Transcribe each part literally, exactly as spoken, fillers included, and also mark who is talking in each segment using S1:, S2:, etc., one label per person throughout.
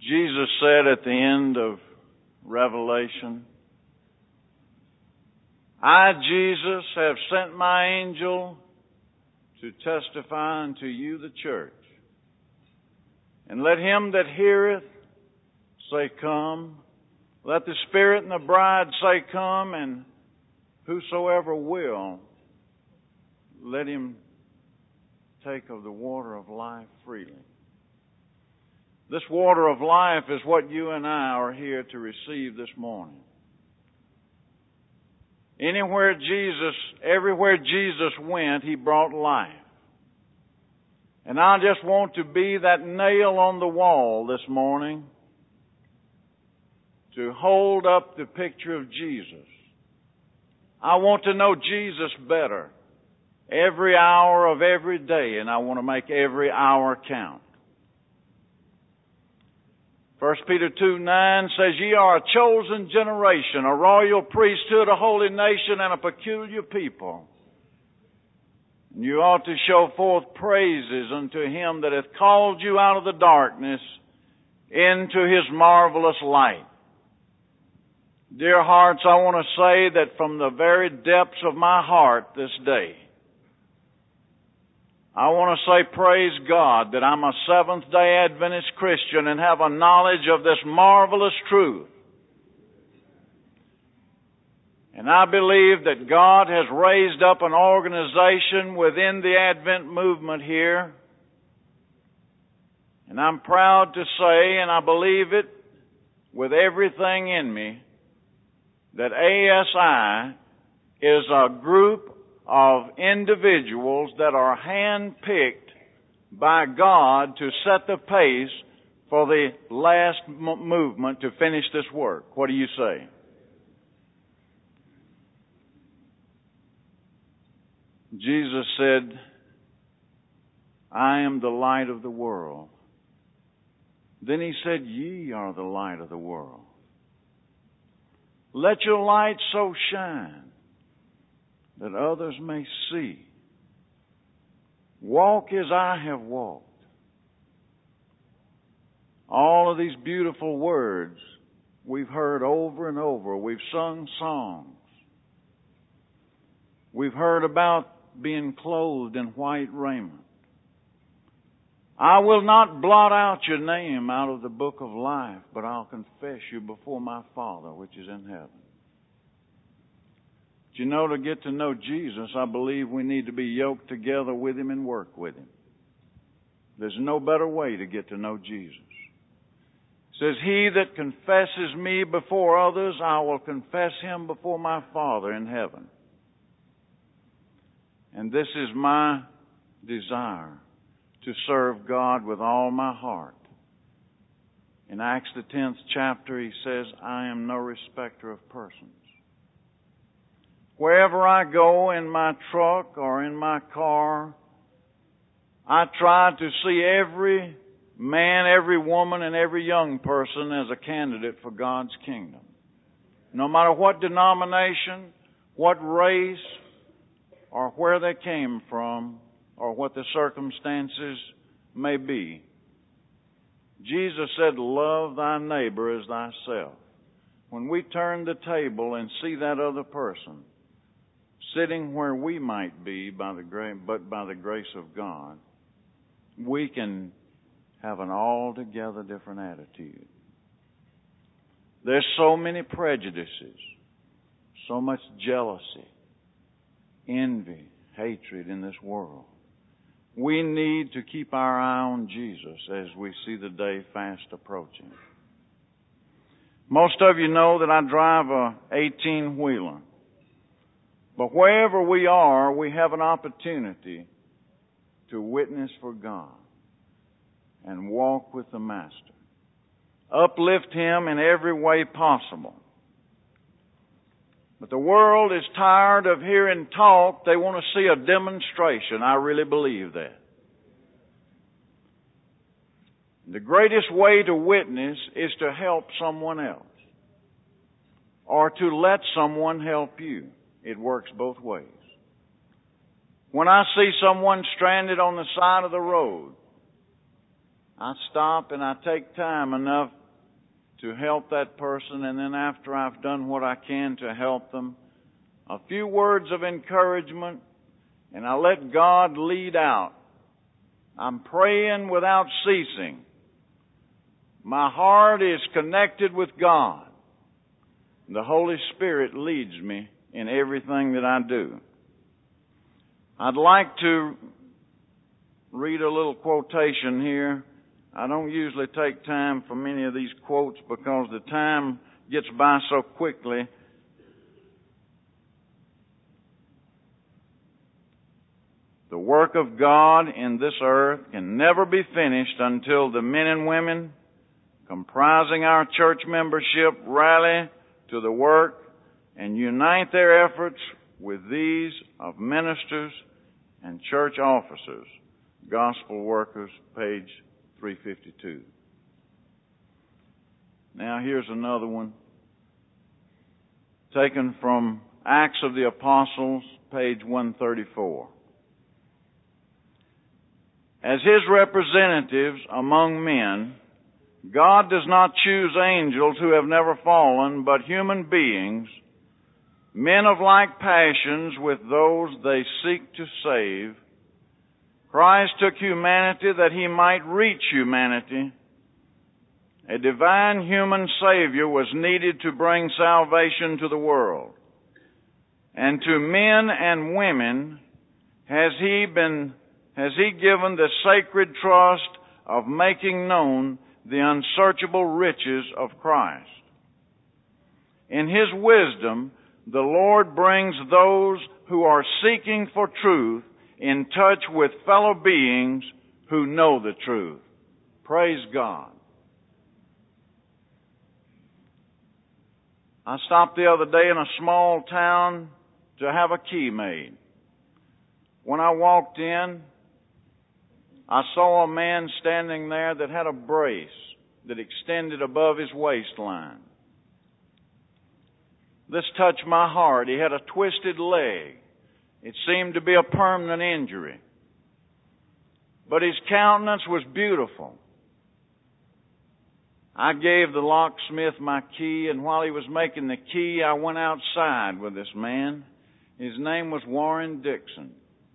S1: Jesus said at the end of Revelation, I, Jesus, have sent my angel to testify unto you the church. And let him that heareth say, Come. Let the Spirit and the bride say, Come. And whosoever will, let him take of the water of life freely. This water of life is what you and I are here to receive this morning. Anywhere Jesus, everywhere Jesus went, He brought life. And I just want to be that nail on the wall this morning to hold up the picture of Jesus. I want to know Jesus better every hour of every day, and I want to make every hour count. First Peter two nine says, Ye are a chosen generation, a royal priesthood, a holy nation, and a peculiar people. And you ought to show forth praises unto Him that hath called you out of the darkness into His marvelous light. Dear hearts, I want to say that from the very depths of my heart this day, I want to say, praise God, that I'm a Seventh-day Adventist Christian and have a knowledge of this marvelous truth. And I believe that God has raised up an organization within the Advent movement here. And I'm proud to say, and I believe it with everything in me, that A S I is a group of individuals that are handpicked by God to set the pace for the last m- movement to finish this work. What do you say? Jesus said, I am the light of the world. Then He said, Ye are the light of the world. Let your light so shine that others may see. Walk as I have walked. All of these beautiful words we've heard over and over. We've sung songs. We've heard about being clothed in white raiment. I will not blot out your name out of the book of life, but I'll confess you before my Father which is in heaven. But you know, to get to know Jesus, I believe we need to be yoked together with Him and work with Him. There's no better way to get to know Jesus. It says, He that confesses me before others, I will confess Him before my Father in heaven. And this is my desire, to serve God with all my heart. In Acts the tenth chapter, He says, I am no respecter of persons. Wherever I go in my truck or in my car, I try to see every man, every woman, and every young person as a candidate for God's kingdom. No matter what denomination, what race, or where they came from, or what the circumstances may be. Jesus said, love thy neighbor as thyself. When we turn the table and see that other person sitting where we might be, by the gra- but by the grace of God, we can have an altogether different attitude. There's so many prejudices, so much jealousy, envy, hatred in this world. We need to keep our eye on Jesus as we see the day fast approaching. Most of you know that I drive a eighteen-wheeler. But wherever we are, we have an opportunity to witness for God and walk with the Master. Uplift Him in every way possible. But the world is tired of hearing talk. They want to see a demonstration. I really believe that. The greatest way to witness is to help someone else, or to let someone help you. It works both ways. When I see someone stranded on the side of the road, I stop and I take time enough to help that person, and then after I've done what I can to help them, a few words of encouragement, and I let God lead out. I'm praying without ceasing. My heart is connected with God. The Holy Spirit leads me in everything that I do. I'd like to read a little quotation here. I don't usually take time for many of these quotes because the time gets by so quickly. The work of God in this earth can never be finished until the men and women comprising our church membership rally to the work and unite their efforts with these of ministers and church officers. Gospel Workers, page three fifty-two. Now here's another one, taken from Acts of the Apostles, page one thirty-four. As His representatives among men, God does not choose angels who have never fallen, but human beings, men of like passions with those they seek to save. Christ took humanity that He might reach humanity. A divine human Savior was needed to bring salvation to the world. And to men and women has He been, has He given the sacred trust of making known the unsearchable riches of Christ. In His wisdom, the Lord brings those who are seeking for truth in touch with fellow beings who know the truth. Praise God. I stopped the other day in a small town to have a key made. When I walked in, I saw a man standing there that had a brace that extended above his waistline. This touched my heart. He had a twisted leg. It seemed to be a permanent injury. But his countenance was beautiful. I gave the locksmith my key, and while he was making the key, I went outside with this man. His name was Warren Dixon.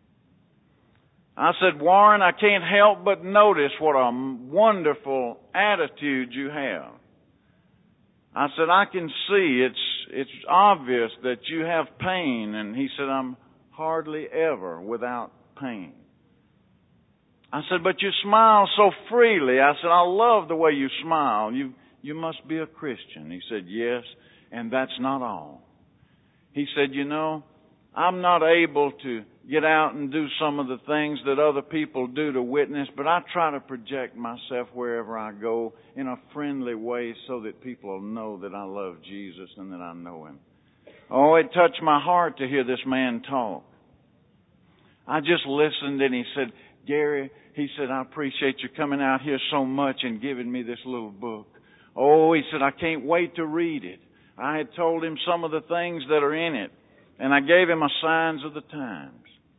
S1: I said, Warren, I can't help but notice what a wonderful attitude you have. I said, I can see it's it's obvious that you have pain. And he said, I'm hardly ever without pain. I said, but you smile so freely. I said, I love the way you smile. You you must be a Christian. He said, yes, and that's not all. He said, you know, I'm not able to get out and do some of the things that other people do to witness, but I try to project myself wherever I go in a friendly way so that people will know that I love Jesus and that I know Him. Oh, it touched my heart to hear this man talk. I just listened, and he said, Gary, he said, I appreciate you coming out here so much and giving me this little book. Oh, he said, I can't wait to read it. I had told him some of the things that are in it, and I gave him a Signs of the Times.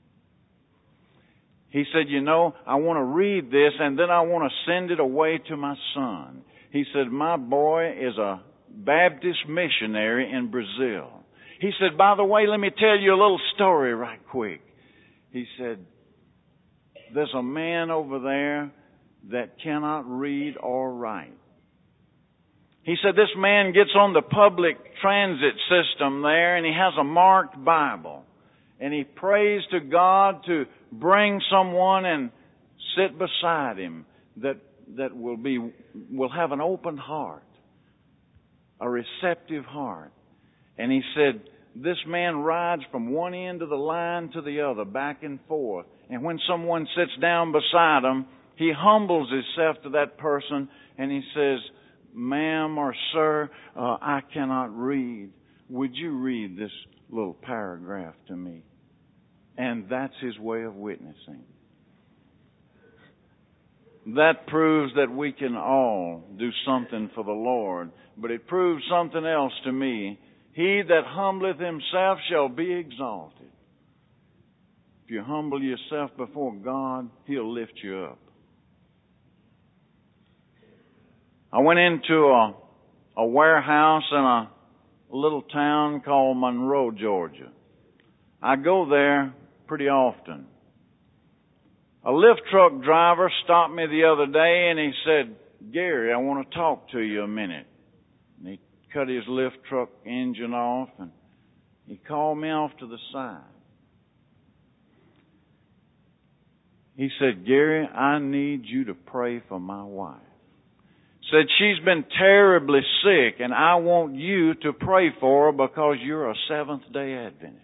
S1: He said, you know, I want to read this, and then I want to send it away to my son. He said, my boy is a Baptist missionary in Brazil. He said, by the way, let me tell you a little story right quick. He said, there's a man over there that cannot read or write. He said, this man gets on the public transit system there, and he has a marked Bible. And he prays to God to bring someone and sit beside him that that will be will have an open heart, a receptive heart. And he said, this man rides from one end of the line to the other, back and forth. And when someone sits down beside him, he humbles himself to that person and he says, ma'am or sir, uh, I cannot read. Would you read this little paragraph to me? And that's his way of witnessing. That proves that we can all do something for the Lord. But it proves something else to me. He that humbleth himself shall be exalted. If you humble yourself before God, He'll lift you up. I went into a, a warehouse in a little town called Monroe, Georgia. I go there pretty often. A lift truck driver stopped me the other day and he said, "Gary, I want to talk to you a minute." And he cut his lift truck engine off and he called me off to the side. He said, "Gary, I need you to pray for my wife." Said she's been terribly sick and I want you to pray for her because you're a Seventh-day Adventist.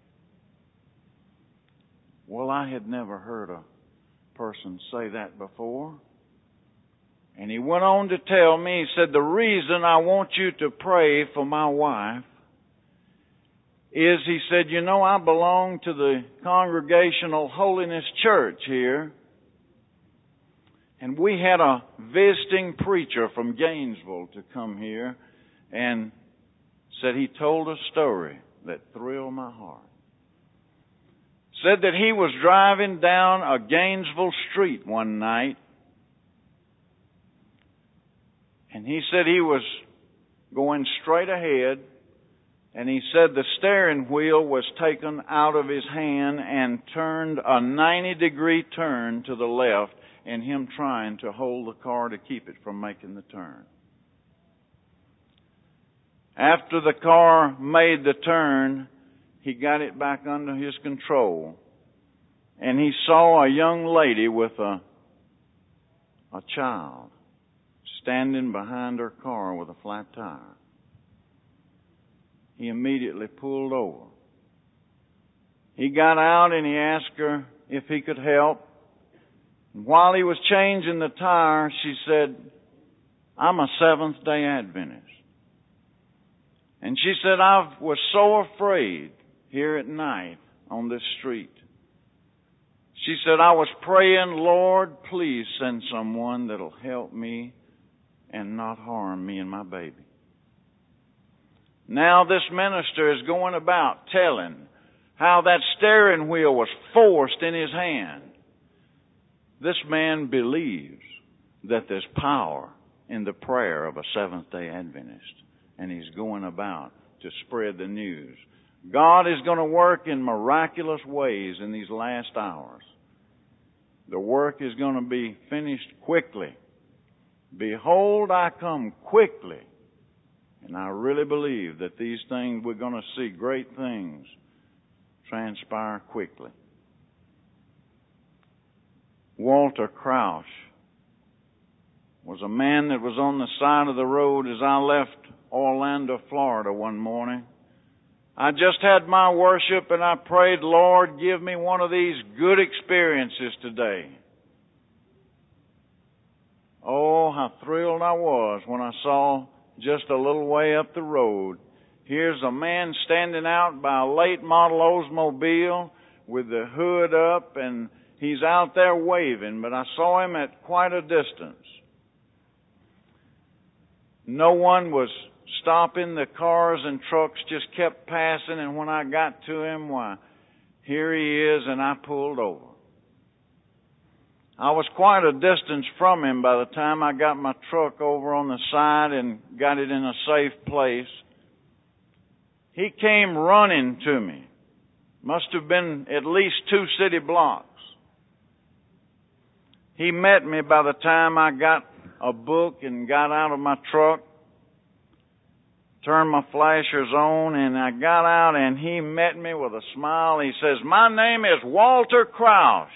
S1: Well, I had never heard a person say that before. And he went on to tell me, he said, "The reason I want you to pray for my wife is," he said, "you know, I belong to the Congregational Holiness Church here. And we had a visiting preacher from Gainesville to come here and said he told a story that thrilled my heart. Said that he was driving down a Gainesville street one night and he said he was going straight ahead and he said the steering wheel was taken out of his hand and turned a ninety degree turn to the left and him trying to hold the car to keep it from making the turn. After the car made the turn, he got it back under his control and he saw a young lady with a, a child standing behind her car with a flat tire. He immediately pulled over. He got out and he asked her if he could help. And while he was changing the tire, she said, "I'm a Seventh-day Adventist." And she said, "I was so afraid here at night on this street." She said, "I was praying, Lord, please send someone that'll help me and not harm me and my baby." Now this minister is going about telling how that steering wheel was forced in his hand. This man believes that there's power in the prayer of a Seventh-day Adventist, and he's going about to spread the news. God is going to work in miraculous ways in these last hours. The work is going to be finished quickly. Behold, I come quickly. And I really believe that these things, we're going to see great things transpire quickly. Walter Crouch was a man that was on the side of the road as I left Orlando, Florida one morning. I just had my worship and I prayed, "Lord, give me one of these good experiences today." Oh, how thrilled I was when I saw just a little way up the road, here's a man standing out by a late model Oldsmobile with the hood up and he's out there waving, but I saw him at quite a distance. No one was stopping. The cars and trucks just kept passing, and when I got to him, why, here he is, and I pulled over. I was quite a distance from him by the time I got my truck over on the side and got it in a safe place. He came running to me. Must have been at least two city blocks. He met me by the time I got a book and got out of my truck, turned my flashers on, and I got out and he met me with a smile. He says, "My name is Walter Crouch."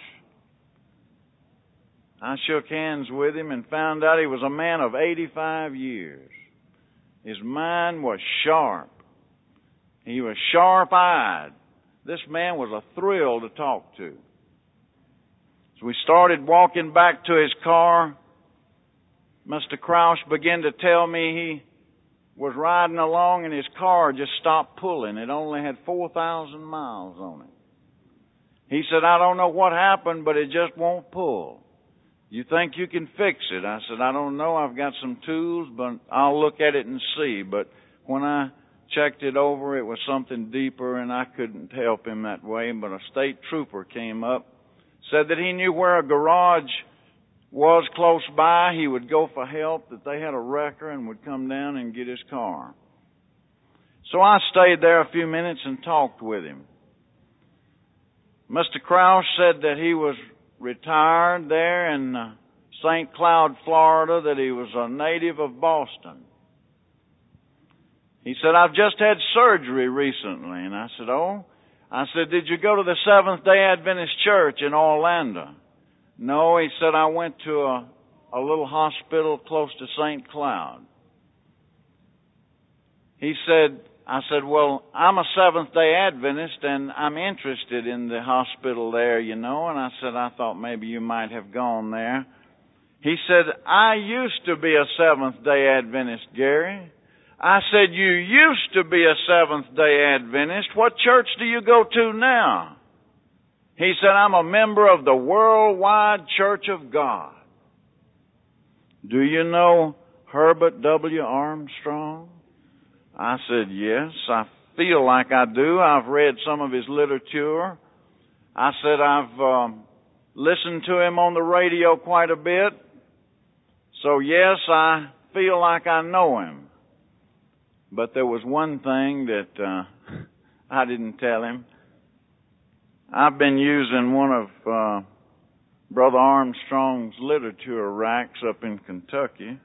S1: I shook hands with him and found out he was a man of eighty-five years. His mind was sharp. He was sharp-eyed. This man was a thrill to talk to. So we started walking back to his car. Mister Crouch began to tell me he was riding along and his car just stopped pulling. It only had four thousand miles on it. He said, "I don't know what happened, but it just won't pull. You think you can fix it?" I said, "I don't know. I've got some tools, but I'll look at it and see." But when I checked it over, it was something deeper, and I couldn't help him that way. But a state trooper came up, said that he knew where a garage was close by, he would go for help, that they had a wrecker and would come down and get his car. So I stayed there a few minutes and talked with him. Mister Krause said that he was retired there in uh, Saint Cloud, Florida, that he was a native of Boston. He said, I've just had surgery recently. And I said, oh? I said, did you go to the Seventh-day Adventist Church in Orlando? No, he said, I went to a, a little hospital close to Saint Cloud. He said, I said, well, I'm a Seventh-day Adventist and I'm interested in the hospital there, you know. And I said, I thought maybe you might have gone there. He said, I used to be a Seventh-day Adventist, Gary. I said, you used to be a Seventh-day Adventist. What church do you go to now? He said, I'm a member of the Worldwide Church of God. Do you know Herbert W. Armstrong? I said, yes, I feel like I do. I've read some of his literature. I said, I've um, listened to him on the radio quite a bit. So, yes, I feel like I know him. But there was one thing that uh, I didn't tell him. I've been using one of uh, Brother Armstrong's literature racks up in Kentucky.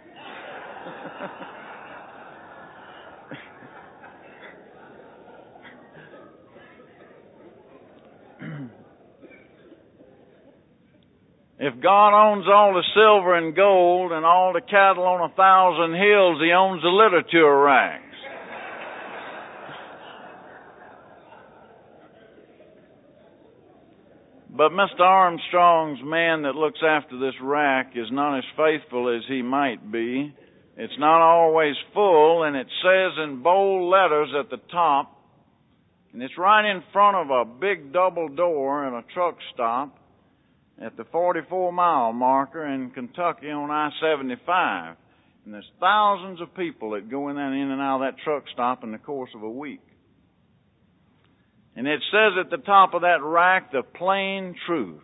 S1: If God owns all the silver and gold and all the cattle on a thousand hills, He owns the literature racks. But Mister Armstrong's man that looks after this rack is not as faithful as he might be. It's not always full, and it says in bold letters at the top, and it's right in front of a big double door in a truck stop, at the forty-four mile marker in Kentucky on I seventy-five. And there's thousands of people that go in and in and out of that truck stop in the course of a week. And it says at the top of that rack, the plain truth.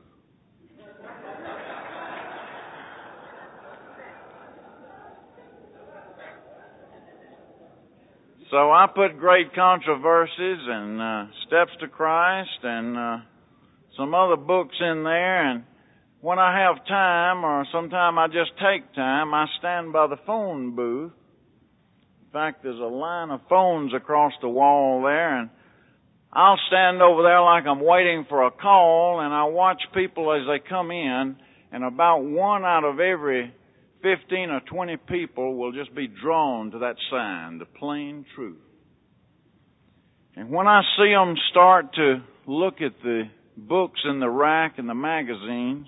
S1: So I put Great Controversies and uh, Steps to Christ and uh, some other books in there, and when I have time, or sometime I just take time, I stand by the phone booth. In fact, there's a line of phones across the wall there, and I'll stand over there like I'm waiting for a call, and I watch people as they come in, and about one out of every fifteen or twenty people will just be drawn to that sign, the plain truth. And when I see them start to look at the books in the rack and the magazines,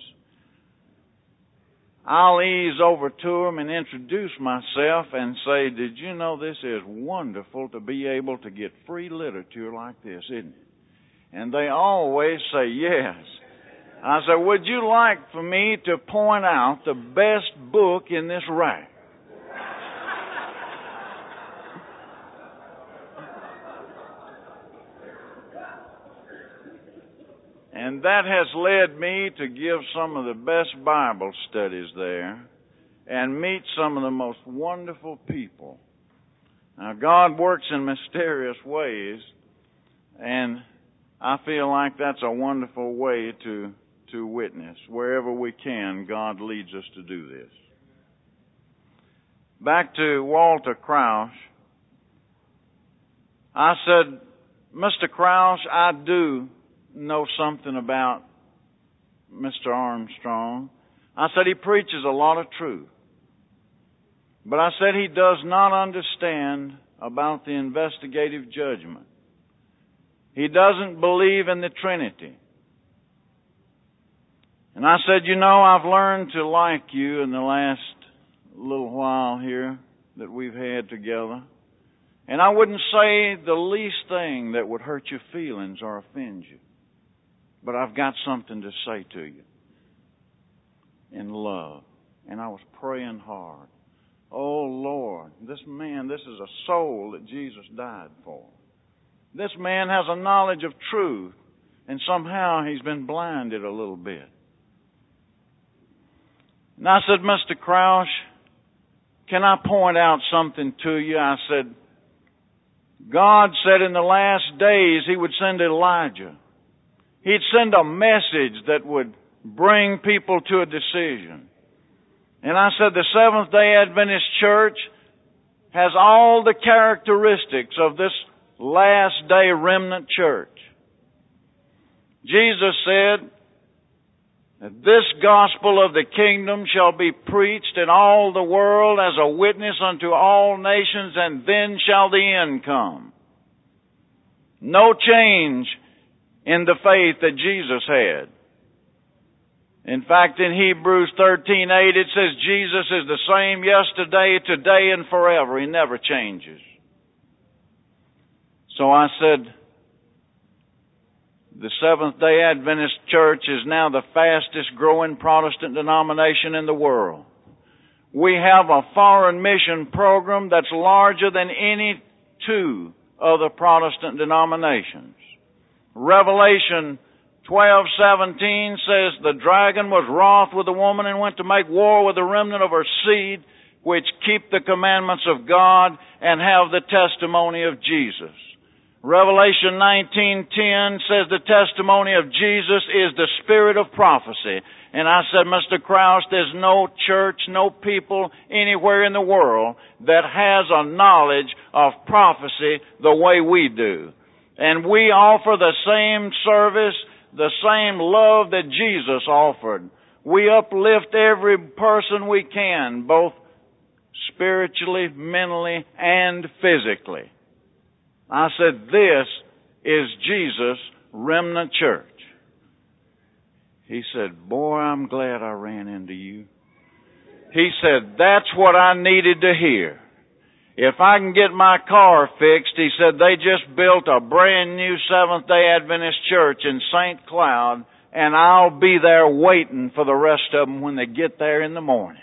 S1: I'll ease over to them and introduce myself and say, did you know this is wonderful to be able to get free literature like this, isn't it? And they always say yes. I say, would you like for me to point out the best book in this rack? And that has led me to give some of the best Bible studies there and meet some of the most wonderful people. Now, God works in mysterious ways, and I feel like that's a wonderful way to, to witness. Wherever we can, God leads us to do this. Back to Walter Krause. I said, Mister Krause, I do know something about Mister Armstrong. I said he preaches a lot of truth. But I said he does not understand about the investigative judgment. He doesn't believe in the Trinity. And I said, you know, I've learned to like you in the last little while here that we've had together. And I wouldn't say the least thing that would hurt your feelings or offend you. But I've got something to say to you in love. And I was praying hard. Oh, Lord, this man, this is a soul that Jesus died for. This man has a knowledge of truth, and somehow he's been blinded a little bit. And I said, Mister Crouch, can I point out something to you? I said, God said in the last days He would send Elijah. He'd send a message that would bring people to a decision. And I said, the Seventh-day Adventist Church has all the characteristics of this last day remnant church. Jesus said that this gospel of the kingdom shall be preached in all the world as a witness unto all nations, and then shall the end come. No change in the faith that Jesus had. In fact, in Hebrews thirteen eight, it says Jesus is the same yesterday, today, and forever. He never changes. So I said, the Seventh-day Adventist Church is now the fastest growing Protestant denomination in the world. We have a foreign mission program that's larger than any two other Protestant denominations. Revelation twelve seventeen says the dragon was wroth with the woman and went to make war with the remnant of her seed, which keep the commandments of God and have the testimony of Jesus. Revelation nineteen ten says the testimony of Jesus is the spirit of prophecy. And I said, Mister Krause, there's no church, no people anywhere in the world that has a knowledge of prophecy the way we do. And we offer the same service, the same love that Jesus offered. We uplift every person we can, both spiritually, mentally, and physically. I said, this is Jesus' remnant church. He said, boy, I'm glad I ran into you. He said, that's what I needed to hear. If I can get my car fixed, he said, they just built a brand new Seventh-day Adventist church in Saint Cloud, and I'll be there waiting for the rest of them when they get there in the morning.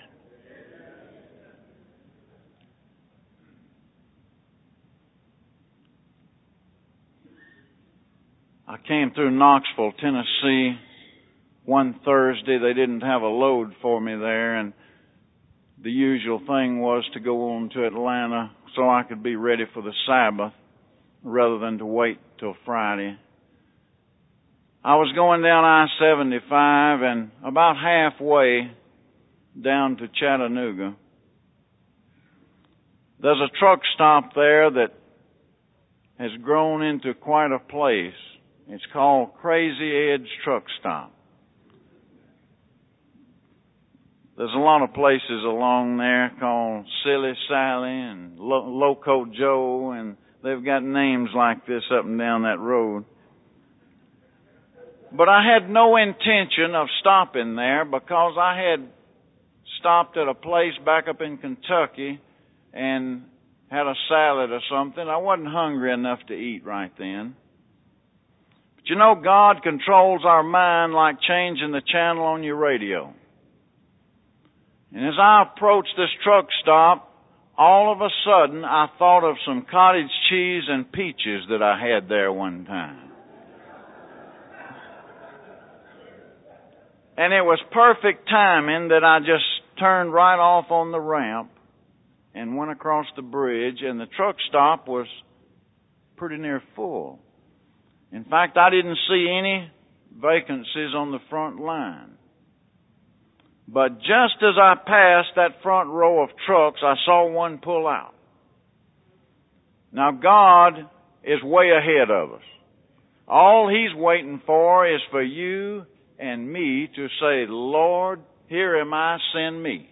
S1: I came through Knoxville, Tennessee, one Thursday. They didn't have a load for me there, and the usual thing was to go on to Atlanta so I could be ready for the Sabbath rather than to wait till Friday. I was going down I seventy-five, and about halfway down to Chattanooga, there's a truck stop there that has grown into quite a place. It's called Crazy Ed's Truck Stop. There's a lot of places along there called Silly Sally and Lo- Loco Joe, and they've got names like this up and down that road. But I had no intention of stopping there because I had stopped at a place back up in Kentucky and had a salad or something. I wasn't hungry enough to eat right then. But you know, God controls our mind like changing the channel on your radio. And as I approached this truck stop, all of a sudden I thought of some cottage cheese and peaches that I had there one time. And it was perfect timing that I just turned right off on the ramp and went across the bridge, and the truck stop was pretty near full. In fact, I didn't see any vacancies on the front line. But just as I passed that front row of trucks, I saw one pull out. Now, God is way ahead of us. All He's waiting for is for you and me to say, Lord, here am I, send me.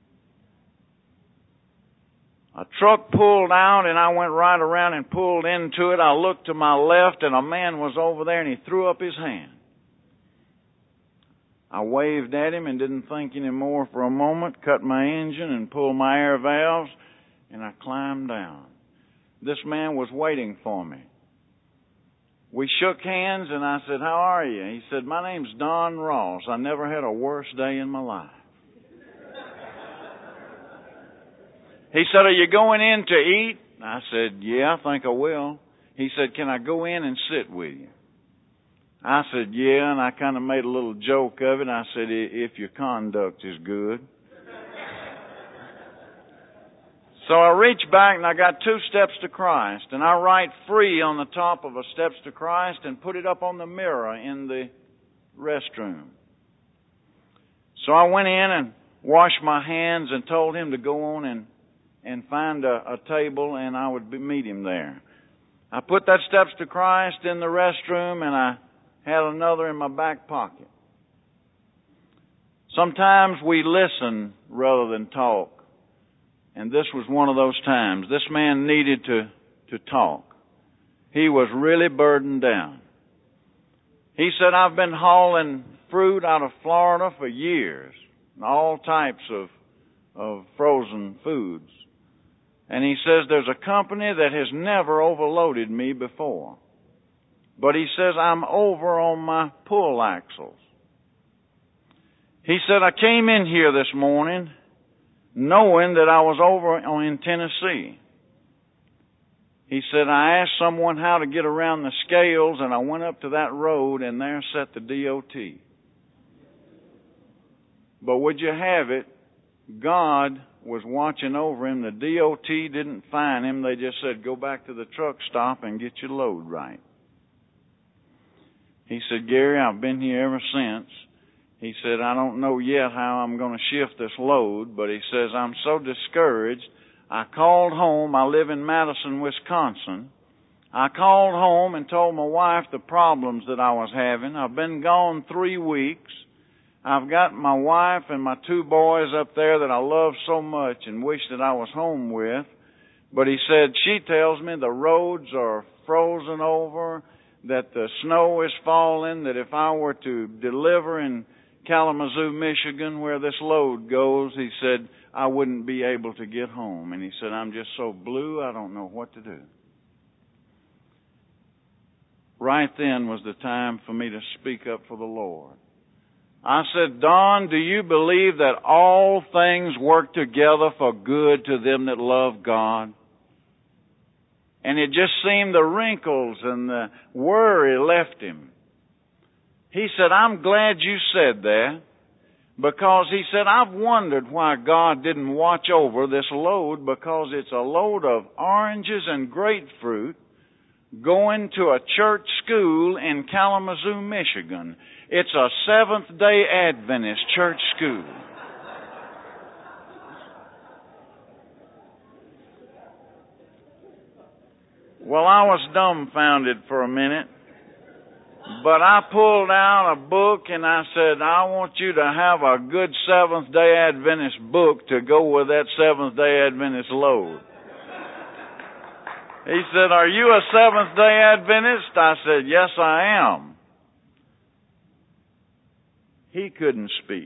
S1: A truck pulled out, and I went right around and pulled into it. I looked to my left, and a man was over there, and he threw up his hand. I waved at him and didn't think any more for a moment, cut my engine and pulled my air valves, and I climbed down. This man was waiting for me. We shook hands, and I said, how are you? He said, my name's Don Ross. I never had a worse day in my life. He said, are you going in to eat? I said, yeah, I think I will. He said, can I go in and sit with you? I said, yeah, and I kind of made a little joke of it. I said, if your conduct is good. So I reached back and I got two steps to Christ, and I write free on the top of a steps to Christ and put it up on the mirror in the restroom. So I went in and washed my hands and told him to go on and, and find a, a table, and I would be, meet him there. I put that steps to Christ in the restroom, and I had another in my back pocket. Sometimes we listen rather than talk. And this was one of those times. This man needed to, to talk. He was really burdened down. He said, I've been hauling fruit out of Florida for years, all types of, of frozen foods. And he says, there's a company that has never overloaded me before. But he says, I'm over on my pull axles. He said, I came in here this morning knowing that I was over in Tennessee. He said, I asked someone how to get around the scales, and I went up to that road, and there sat the D O T. But would you have it, God was watching over him. The D O T didn't fine him. They just said, go back to the truck stop and get your load right. He said, Gary, I've been here ever since. He said, I don't know yet how I'm going to shift this load, but he says, I'm so discouraged. I called home. I live in Madison, Wisconsin. I called home and told my wife the problems that I was having. I've been gone three weeks. I've got my wife and my two boys up there that I love so much and wish that I was home with. But he said, she tells me the roads are frozen over, that the snow is falling, that if I were to deliver in Kalamazoo, Michigan, where this load goes, he said, I wouldn't be able to get home. And he said, I'm just so blue, I don't know what to do. Right then was the time for me to speak up for the Lord. I said, Don, do you believe that all things work together for good to them that love God? And it just seemed the wrinkles and the worry left him. He said, I'm glad you said that, because he said, I've wondered why God didn't watch over this load, because it's a load of oranges and grapefruit going to a church school in Kalamazoo, Michigan. It's a Seventh-day Adventist church school. Well, I was dumbfounded for a minute. But I pulled out a book and I said, I want you to have a good Seventh-day Adventist book to go with that Seventh-day Adventist load. He said, are you a Seventh-day Adventist? I said, yes, I am. He couldn't speak.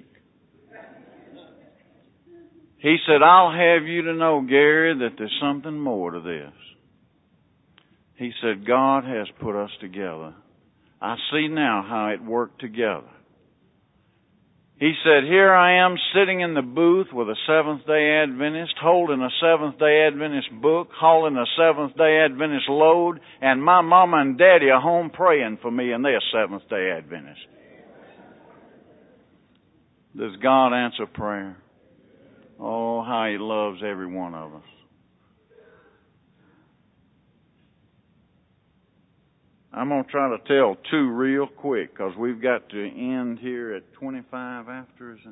S1: He said, I'll have you to know, Gary, that there's something more to this. He said, God has put us together. I see now how it worked together. He said, here I am sitting in the booth with a Seventh-day Adventist, holding a Seventh-day Adventist book, hauling a Seventh-day Adventist load, and my mama and daddy are home praying for me, and they're Seventh-day Adventists. Does God answer prayer? Oh, how He loves every one of us. I'm going to try to tell two real quick, because we've got to end here at twenty-five after. Is it?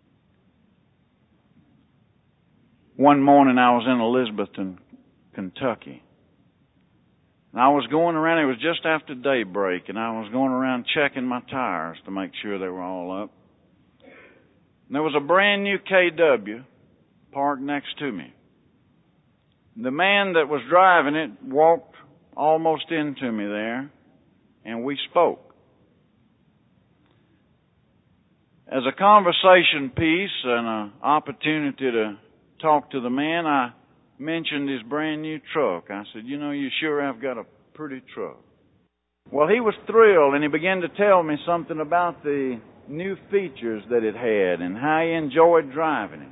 S1: One morning I was in Elizabethton, Kentucky. And I was going around, it was just after daybreak, and I was going around checking my tires to make sure they were all up. And there was a brand new K W parked next to me. The man that was driving it walked almost into me there, and we spoke. As a conversation piece and an opportunity to talk to the man, I mentioned his brand new truck. I said, you know, you sure have got a pretty truck. Well, he was thrilled, and he began to tell me something about the new features that it had and how he enjoyed driving it.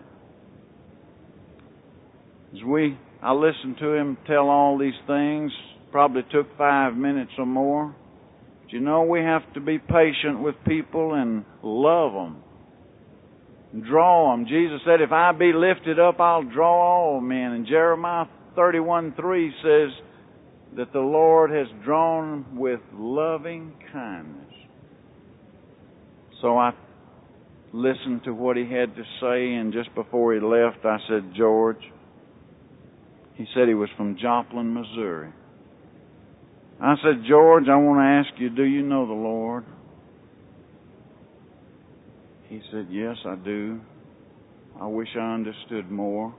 S1: As we, I listened to him tell all these things. Probably took five minutes or more. But you know, we have to be patient with people and love them. Draw them. Jesus said, if I be lifted up, I'll draw all men. And Jeremiah thirty-one three says that the Lord has drawn with loving kindness. So I listened to what he had to say, and just before he left, I said, George, he said he was from Joplin, Missouri. I said, George, I want to ask you, do you know the Lord? He said, yes, I do. I wish I understood more.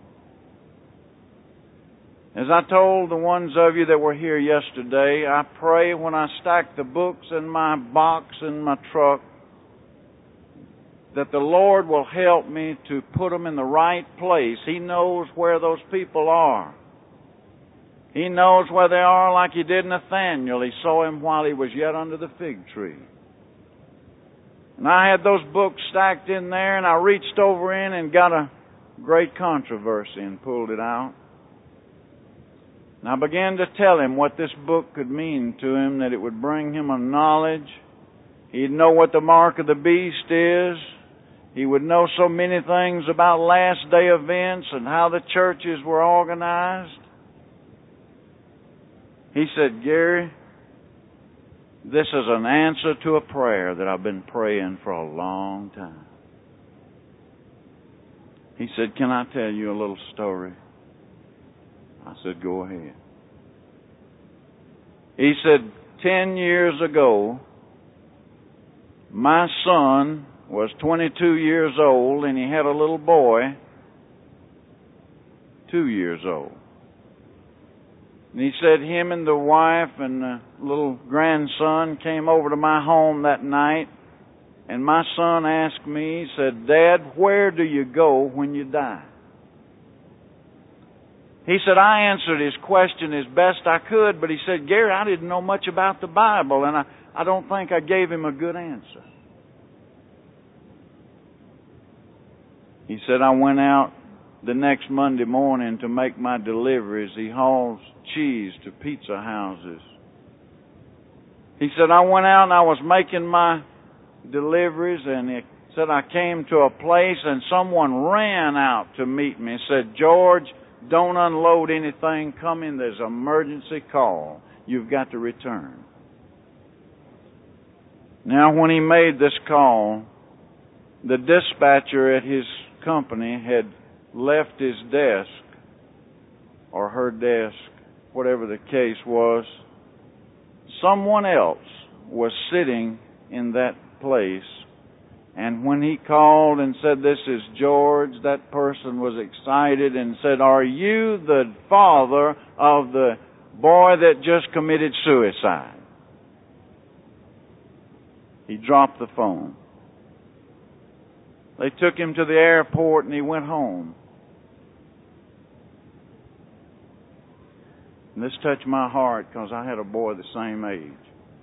S1: As I told the ones of you that were here yesterday, I pray when I stack the books in my box in my truck that the Lord will help me to put them in the right place. He knows where those people are. He knows where they are, like he did Nathaniel. He saw him while he was yet under the fig tree. And I had those books stacked in there, and I reached over in and got a great controversy and pulled it out. And I began to tell him what this book could mean to him, that it would bring him a knowledge. He'd know what the mark of the beast is. He would know so many things about last day events and how the churches were organized. He said, Gary, this is an answer to a prayer that I've been praying for a long time. He said, can I tell you a little story? I said, go ahead. He said, ten years ago, my son was twenty-two years old, and he had a little boy, two years old. And he said him and the wife and the little grandson came over to my home that night, and my son asked me, he said, Dad, where do you go when you die? He said, I answered his question as best I could, but he said, Gary, I didn't know much about the Bible, and I, I don't think I gave him a good answer. He said, I went out the next Monday morning to make my deliveries. He hauls cheese to pizza houses. He said, I went out and I was making my deliveries, and he said I came to a place and someone ran out to meet me and said, George, don't unload anything. Come in. There's an emergency call. You've got to return. Now, when he made this call, the dispatcher at his company had left his desk, or her desk, whatever the case was. Someone else was sitting in that place. And when he called and said, this is George, that person was excited and said, are you the father of the boy that just committed suicide? He dropped the phone. They took him to the airport and he went home. And this touched my heart because I had a boy the same age.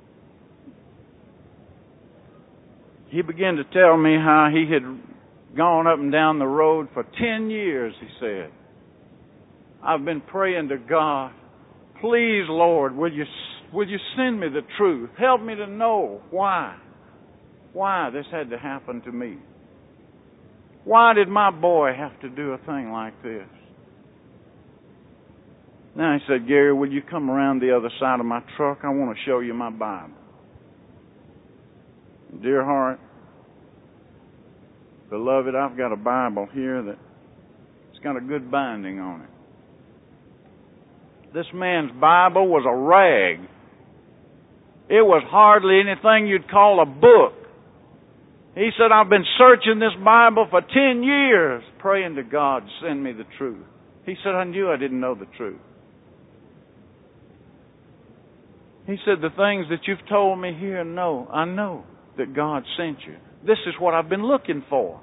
S1: He began to tell me how he had gone up and down the road for ten years, he said. I've been praying to God, please, Lord, will you, will you send me the truth? Help me to know why, why this had to happen to me. Why did my boy have to do a thing like this? Now he said, Gary, will you come around the other side of my truck? I want to show you my Bible. Dear heart, beloved, I've got a Bible here that it's got a good binding on it. This man's Bible was a rag. It was hardly anything you'd call a book. He said, I've been searching this Bible for ten years, praying to God to send me the truth. He said, I knew I didn't know the truth. He said, the things that you've told me here, no, I know that God sent you. This is what I've been looking for.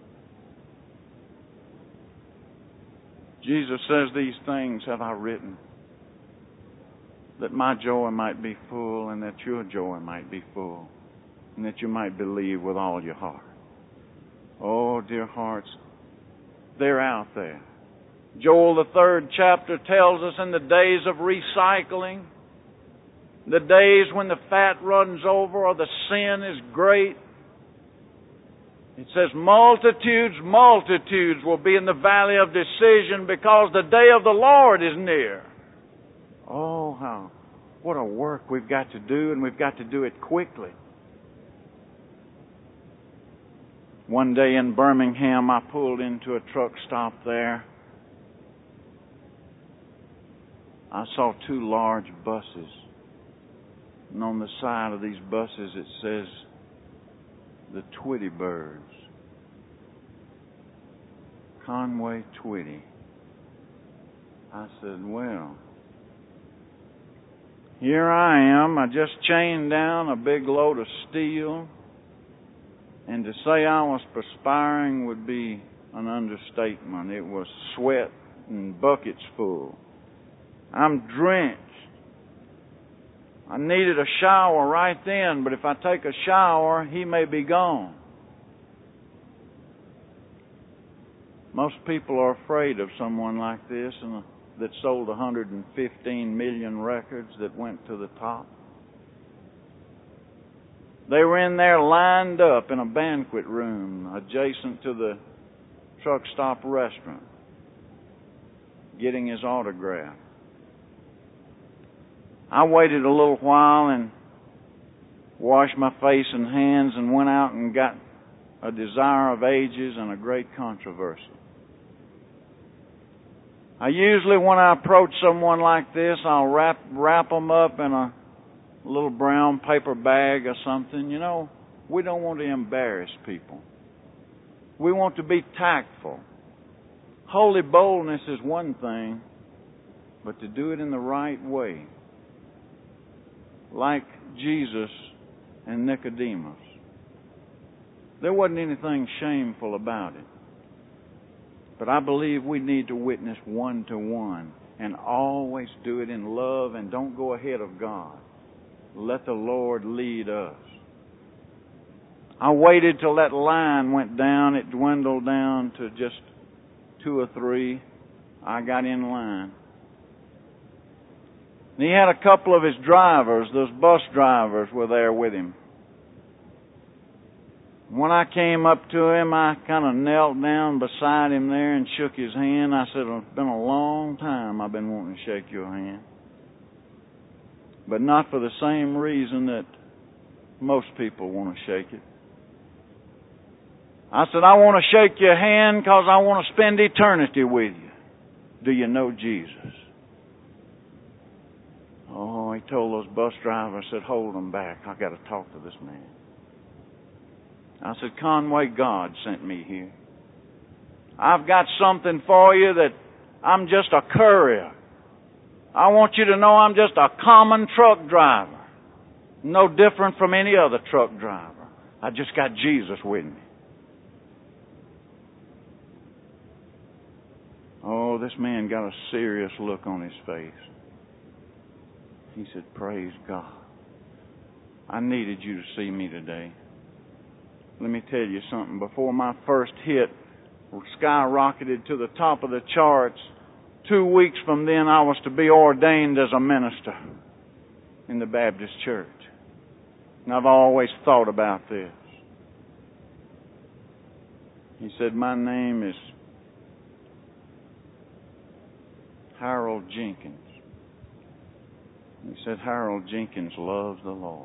S1: Jesus says, these things have I written, that my joy might be full and that your joy might be full, and that you might believe with all your heart. Oh, dear hearts, they're out there. Joel, the third chapter, tells us in the days of recycling, the days when the fat runs over or the sin is great. It says multitudes, multitudes will be in the valley of decision because the day of the Lord is near. Oh, how, what a work we've got to do, and we've got to do it quickly. One day in Birmingham, I pulled into a truck stop there. I saw two large buses. And on the side of these buses it says, the Twitty Birds. Conway Twitty. I said, well, here I am. I just chained down a big load of steel. And to say I was perspiring would be an understatement. It was sweat and buckets full. I'm drenched. I needed a shower right then, but if I take a shower, he may be gone. Most people are afraid of someone like this and that sold one hundred fifteen million records that went to the top. They were in there lined up in a banquet room adjacent to the truck stop restaurant, getting his autograph. I waited a little while and washed my face and hands and went out and got A Desire of Ages and A Great Controversy. I usually, when I approach someone like this, I'll wrap wrap them up in a little brown paper bag or something. You know, we don't want to embarrass people. We want to be tactful. Holy boldness is one thing, but to do it in the right way. Like Jesus and Nicodemus. There wasn't anything shameful about it. But I believe we need to witness one to one and always do it in love, and don't go ahead of God. Let the Lord lead us. I waited till that line went down. It dwindled down to just two or three. I got in line. And he had a couple of his drivers, those bus drivers, were there with him. When I came up to him, I kind of knelt down beside him there and shook his hand. I said, it's been a long time I've been wanting to shake your hand. But not for the same reason that most people want to shake it. I said, I want to shake your hand because I want to spend eternity with you. Do you know Jesus? Oh, he told those bus drivers, said, hold them back. I got to talk to this man. I said, Conway, God sent me here. I've got something for you that I'm just a courier. I want you to know I'm just a common truck driver. No different from any other truck driver. I just got Jesus with me. Oh, this man got a serious look on his face. He said, praise God. I needed you to see me today. Let me tell you something. Before my first hit skyrocketed to the top of the charts, two weeks from then I was to be ordained as a minister in the Baptist church. And I've always thought about this. He said, my name is Harold Jenkins. He said, Harold Jenkins loves the Lord.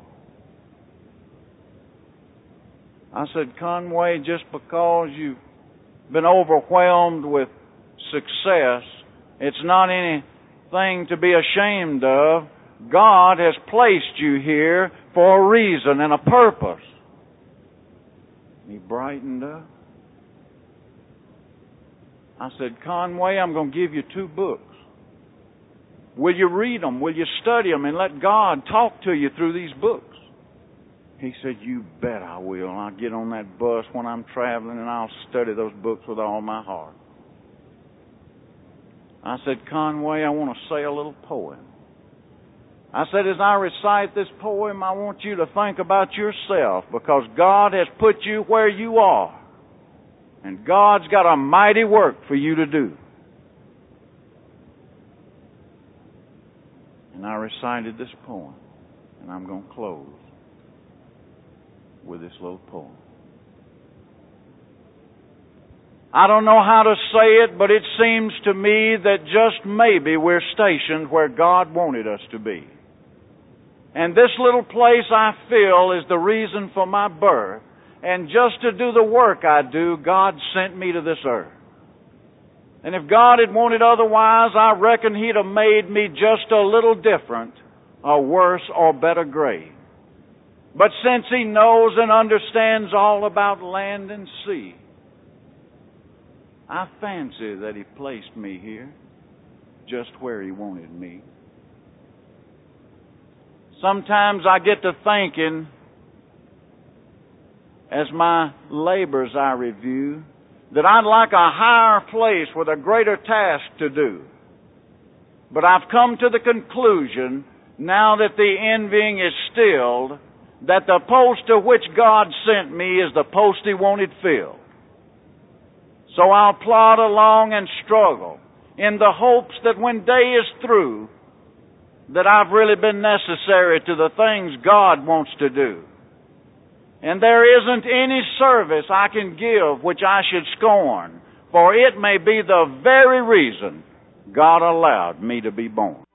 S1: I said, Conway, just because you've been overwhelmed with success, it's not anything to be ashamed of. God has placed you here for a reason and a purpose. He brightened up. I said, Conway, I'm going to give you two books. Will you read them? Will you study them and let God talk to you through these books? He said, you bet I will. I'll get on that bus when I'm traveling and I'll study those books with all my heart. I said, Conway, I want to say a little poem. I said, as I recite this poem, I want you to think about yourself, because God has put you where you are. And God's got a mighty work for you to do. And I recited this poem. And I'm going to close with this little poem. I don't know how to say it, but it seems to me that just maybe we're stationed where God wanted us to be. And this little place, I feel, is the reason for my birth. And just to do the work I do, God sent me to this earth. And if God had wanted otherwise, I reckon He'd have made me just a little different, or worse, or better grade. But since He knows and understands all about land and sea, I fancy that He placed me here just where He wanted me. Sometimes I get to thinking, as my labors I review, that I'd like a higher place with a greater task to do. But I've come to the conclusion, now that the envying is stilled, that the post to which God sent me is the post He wanted filled. So I'll plod along and struggle in the hopes that when day is through, that I've really been necessary to the things God wants to do. And there isn't any service I can give which I should scorn, for it may be the very reason God allowed me to be born.